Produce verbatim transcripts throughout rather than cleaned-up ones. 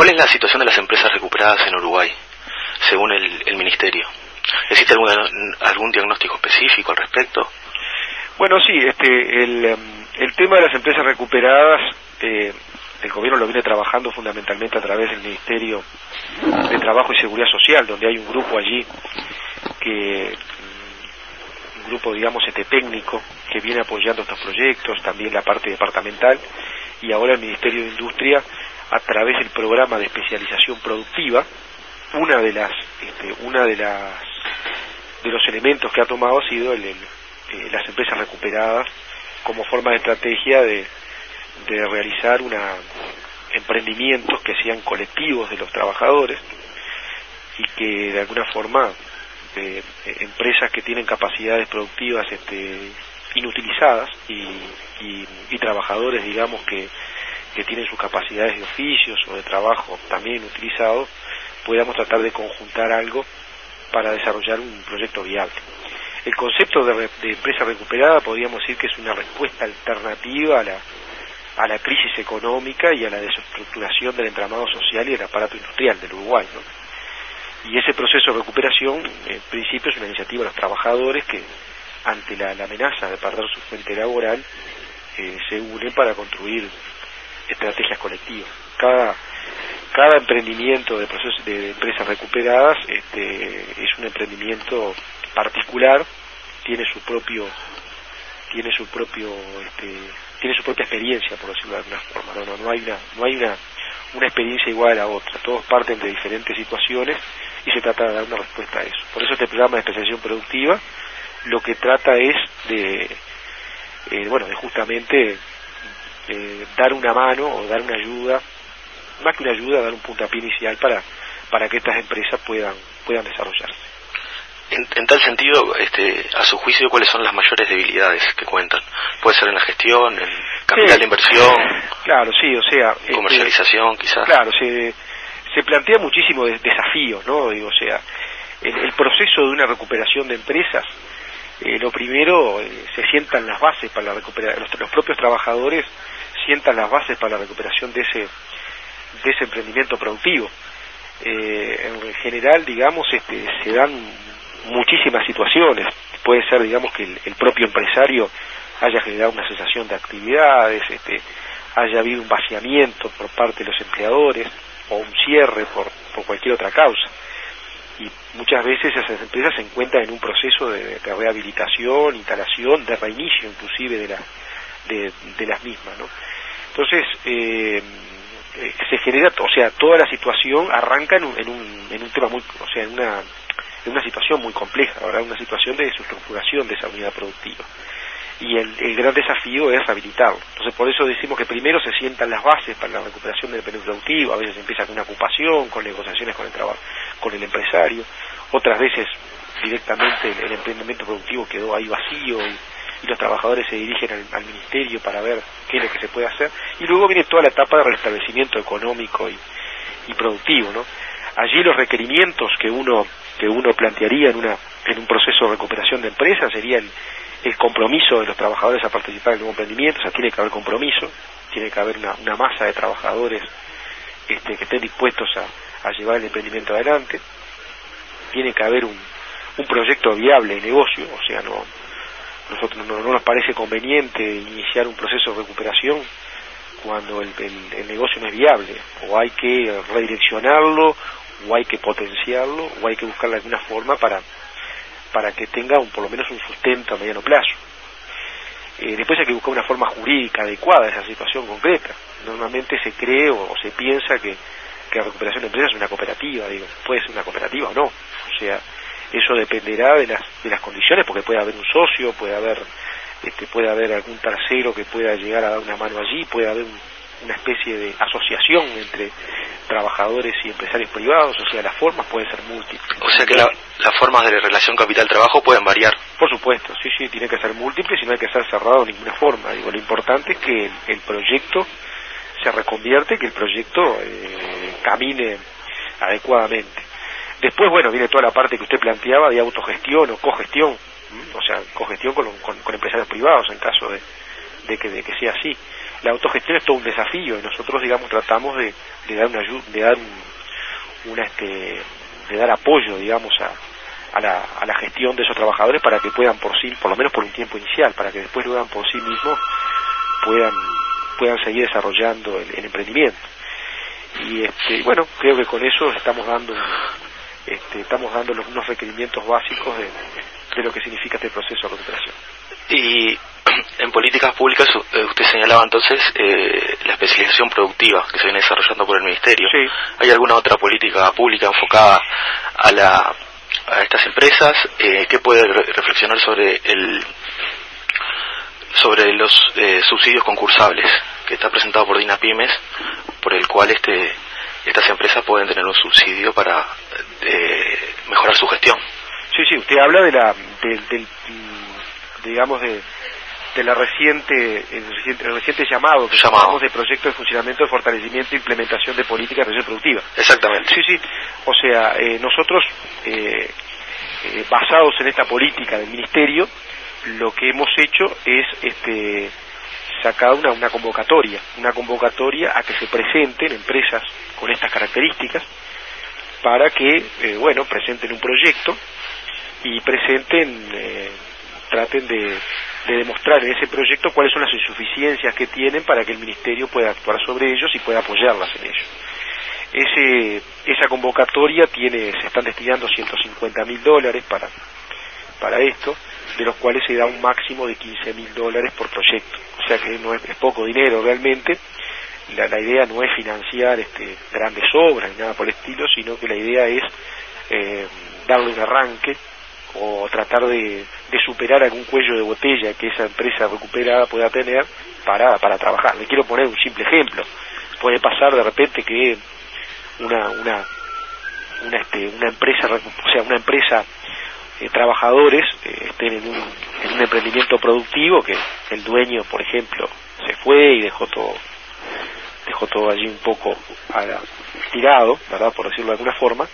¿Cuál es la situación de las empresas recuperadas en Uruguay, según el, el Ministerio? ¿Existe algún, algún diagnóstico específico al respecto? Bueno, sí, este, el, el tema de las empresas recuperadas, eh, el gobierno lo viene trabajando fundamentalmente a través del Ministerio de Trabajo y Seguridad Social, donde hay un grupo allí que un grupo digamos este técnico que viene apoyando estos proyectos, también la parte departamental, y ahora el Ministerio de Industria a través del programa de especialización productiva. Una de las este, una de las de los elementos que ha tomado ha sido el, el, eh, las empresas recuperadas como forma de estrategia de, de realizar una emprendimientos que sean colectivos de los trabajadores y que de alguna forma eh, eh, empresas que tienen capacidades productivas este, inutilizadas y, y, y trabajadores digamos que, que tienen sus capacidades de oficios o de trabajo también inutilizados, podamos tratar de conjuntar algo para desarrollar un proyecto viable. El concepto de, de empresa recuperada podríamos decir que es una respuesta alternativa a la, a la crisis económica y a la desestructuración del entramado social y del aparato industrial del Uruguay, ¿no? Y ese proceso de recuperación, en principio, es una iniciativa de los trabajadores que, ante la, la amenaza de perder su fuente laboral, eh, se unen para construir estrategias colectivas. Cada Cada emprendimiento de procesos de empresas recuperadas este, es un emprendimiento particular, tiene su propio, tiene su propio, este, tiene su propia experiencia, por decirlo de alguna forma. No, no, no hay una, no hay una, una experiencia igual a la otra. Todos parten de diferentes situaciones y se trata de dar una respuesta a eso. Por eso este programa de especialización productiva lo que trata es de, eh, bueno, de justamente eh, dar una mano o dar una ayuda. Más que una ayuda, dar un puntapié inicial para para que estas empresas puedan puedan desarrollarse. En, en tal sentido, este, a su juicio, ¿cuáles son las mayores debilidades que cuentan? ¿Puede ser en la gestión, en capital sí, de inversión? Claro, sí, o sea... Comercialización, este, quizás. Claro, se, se plantea muchísimo de, desafíos, ¿no? Digo, o sea, el, el proceso de una recuperación de empresas, eh, lo primero, eh, se sientan las bases para la recuperación, los, los propios trabajadores sientan las bases para la recuperación de ese de ese emprendimiento productivo. Eh, en general, digamos, este, se dan muchísimas situaciones. Puede ser, digamos, que el, el propio empresario haya generado una cesación de actividades, este, haya habido un vaciamiento por parte de los empleadores o un cierre por, por cualquier otra causa. Y muchas veces esas empresas se encuentran en un proceso de, de rehabilitación, instalación, de reinicio inclusive de, la, de, de las mismas, ¿no? Entonces, eh, se genera, o sea, toda la situación arranca en un, en un, en un tema muy, o sea, en una, en una situación muy compleja, ¿verdad? Una situación de desestructuración de esa unidad productiva. Y el, el gran desafío es rehabilitarlo. Entonces, por eso decimos que primero se sientan las bases para la recuperación del emprendimiento productivo. A veces empieza con una ocupación, con negociaciones con el trabajo, con el empresario. Otras veces directamente el, el emprendimiento productivo quedó ahí vacío y y los trabajadores se dirigen al, al ministerio para ver qué es lo que se puede hacer, y luego viene toda la etapa de restablecimiento económico y, y productivo, ¿no? Allí los requerimientos que uno que uno plantearía en una en un proceso de recuperación de empresas sería el, el compromiso de los trabajadores a participar en el nuevo emprendimiento. O sea, tiene que haber compromiso, tiene que haber una, una masa de trabajadores este, que estén dispuestos a, a llevar el emprendimiento adelante, tiene que haber un, un proyecto viable de negocio, o sea, no nosotros no, no nos parece conveniente iniciar un proceso de recuperación cuando el, el, el negocio no es viable, o hay que redireccionarlo, o hay que potenciarlo, o hay que buscarle alguna forma para para que tenga un, por lo menos un sustento a mediano plazo. Eh, después hay que buscar una forma jurídica adecuada a esa situación concreta. Normalmente se cree o, o se piensa que, que la recuperación de empresas es una cooperativa, digo, puede ser una cooperativa o no, o sea, eso dependerá de las de las condiciones, porque puede haber un socio, puede haber este, puede haber algún tercero que pueda llegar a dar una mano allí, puede haber un, una especie de asociación entre trabajadores y empresarios privados, o sea, las formas pueden ser múltiples. O sea que la, las formas de relación capital-trabajo pueden variar. Por supuesto, sí, sí, tiene que ser múltiples y no hay que ser cerrado de ninguna forma. Digo, lo importante es que el, el proyecto se reconvierte, que el proyecto eh, camine adecuadamente. Después, bueno, viene toda la parte que usted planteaba de autogestión o cogestión, ¿m? O sea, cogestión con, con, con empresarios privados en caso de, de, que, de que sea así. la autogestión es todo un desafío y nosotros, digamos, tratamos de, de dar una ayuda, de dar un, una este de dar apoyo, digamos, a, a la a la gestión de esos trabajadores para que puedan por sí, por lo menos por un tiempo inicial, para que después lo hagan por sí mismos, puedan puedan seguir desarrollando el, el emprendimiento. Y este bueno, creo que con eso estamos dando este, estamos dando los, unos requerimientos básicos de, de lo que significa este proceso de recuperación. Y en políticas públicas usted señalaba entonces eh, la especialización productiva que se viene desarrollando por el Ministerio. Sí. ¿Hay alguna otra política pública enfocada a la a estas empresas? Eh, ¿Qué puede re- reflexionar sobre el sobre los eh, subsidios concursables que está presentado por DINAPYMES, por el cual este estas empresas pueden tener un subsidio para eh, mejorar su gestión? Sí, sí, usted habla de la de, del digamos de de la reciente el reciente, el reciente llamado que llamado. llamamos de proyecto de funcionamiento, de fortalecimiento e implementación de políticas de gestión productiva. Exactamente. Sí, sí, o sea, eh, nosotros eh, eh, basados en esta política del Ministerio, lo que hemos hecho es este sacar una, una convocatoria, una convocatoria a que se presenten empresas con estas características para que, eh, bueno, presenten un proyecto y presenten, eh, traten de, de demostrar en ese proyecto cuáles son las insuficiencias que tienen para que el Ministerio pueda actuar sobre ellos y pueda apoyarlas en ello. Ese, esa convocatoria tiene, se están destinando ciento cincuenta mil dólares para, para esto, de los cuales se da un máximo de quince mil dólares por proyecto. O sea que no es, es poco dinero realmente. La, la idea no es financiar este, grandes obras ni nada por el estilo, sino que la idea es eh, darle un arranque o tratar de, de superar algún cuello de botella que esa empresa recuperada pueda tener para, para trabajar. Le quiero poner un simple ejemplo. Puede pasar de repente que una una una, este, una empresa, o sea, una empresa eh, trabajadores eh, estén en un, en un emprendimiento productivo que el dueño, por ejemplo, se fue y dejó todo dejó todo allí un poco a la, tirado, ¿verdad?, por decirlo de alguna forma,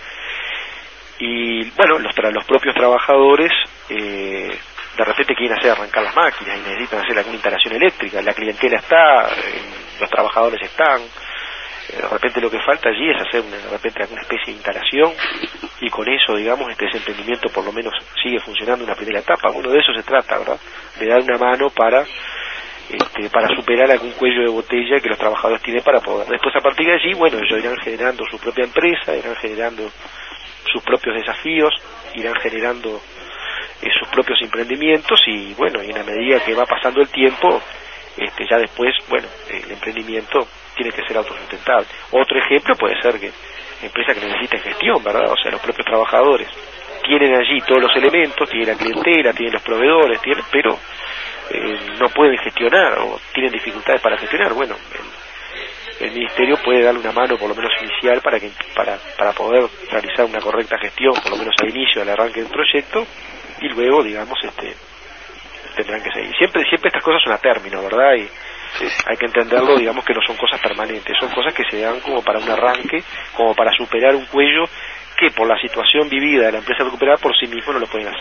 y bueno, los, tra los propios trabajadores eh, de repente quieren hacer arrancar las máquinas y necesitan hacer alguna instalación eléctrica, la clientela está, eh, los trabajadores están, eh, de repente lo que falta allí es hacer una, de repente alguna especie de instalación y con eso, digamos, este ese emprendimiento por lo menos sigue funcionando en una primera etapa. Bueno, de eso se trata, ¿verdad?, de dar una mano para Este, para superar algún cuello de botella que los trabajadores tienen para poder. Después, a partir de allí, bueno, ellos irán generando su propia empresa, irán generando sus propios desafíos, irán generando eh, sus propios emprendimientos y, bueno, y en la medida que va pasando el tiempo, este, ya después, bueno, el emprendimiento tiene que ser autosustentable. Otro ejemplo puede ser que empresas que necesiten gestión, ¿verdad? O sea, los propios trabajadores tienen allí todos los elementos, tienen la clientela, tienen los proveedores, tienen, pero Eh, no pueden gestionar o tienen dificultades para gestionar. Bueno, el, el Ministerio puede darle una mano por lo menos inicial para que para para poder realizar una correcta gestión, por lo menos al inicio del arranque del proyecto, y luego, digamos, este tendrán que seguir. Siempre siempre estas cosas son a término, ¿verdad? Y sí, hay que entenderlo, digamos, que no son cosas permanentes, son cosas que se dan como para un arranque, como para superar un cuello que por la situación vivida de la empresa recuperada por sí mismo no lo pueden hacer.